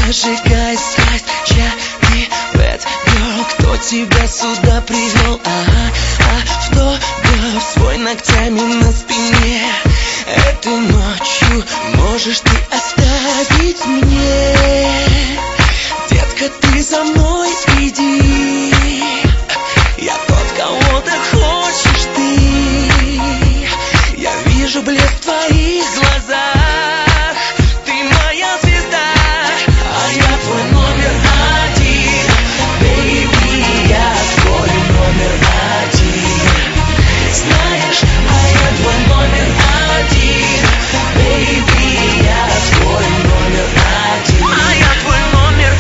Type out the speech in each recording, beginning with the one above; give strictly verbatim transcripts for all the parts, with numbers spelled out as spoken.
зажигай страсть, Cherry Red Girl. Кто тебя сюда привел? Ага, автограф свой ногтями на спине. Этой ночью можешь ты оставить мне. Детка, ты за мной иди. Я тот, кого ты хочешь ты. Я вижу блеск в твоих глазах. Ты моя звезда, а я твой номер один. Бэйби, я твой номер один. Знаешь, а я твой номер один. Бэйби, я твой номер один. А я твой номер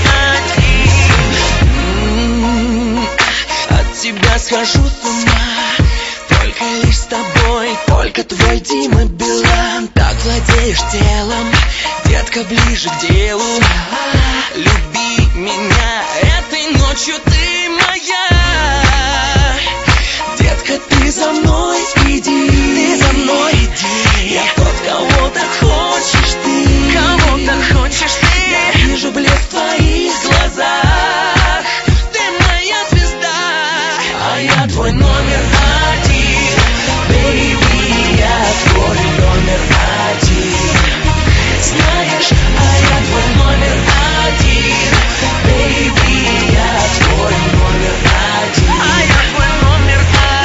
один. От тебя схожу с ума. Только лишь с тобой, только твой Дима Билан. Так владеешь телом, детка, ближе к делу. Люби меня, этой ночью ты моя. Детка, ты за мной иди. Ты за мной иди. Я тот, кого ты хочешь ты. Кого ты хочешь ты. Я вижу блеск в твоих глазах. Ты моя звезда, а я твой номер один. Бэйби, я твой номер один. Знаешь, а я твой номер один. Бэйби, я твой номер один. А я твой номер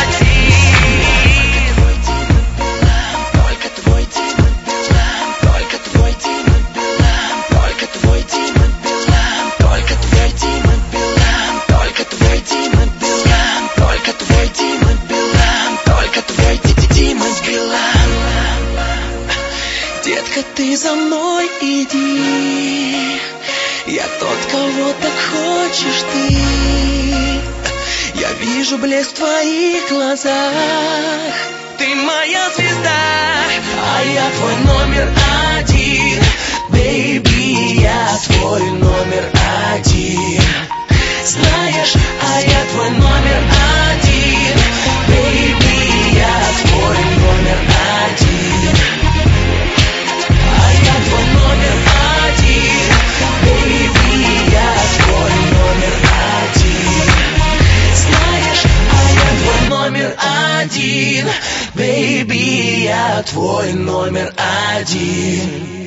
один. Только твой Дима Билан. Только твой Дима Билан. Только твой Дима Билан. Только твой Дима Билан. Только твой Дима Билан. Только твой Дима Билан. Только твой Дима Билан. Детка, ты за мной иди. Я тот, кого так хочешь ты. Я вижу блеск в твоих глазах. Ты моя звезда, а я твой номер один. Бэйби, я твой номер один. Знаешь, а я твой номер один. Бэйби, я твой номер один. А я твой номер один. Бэйби, я твой номер один. Знаешь, а я твой номер один. Бэйби, я твой номер один.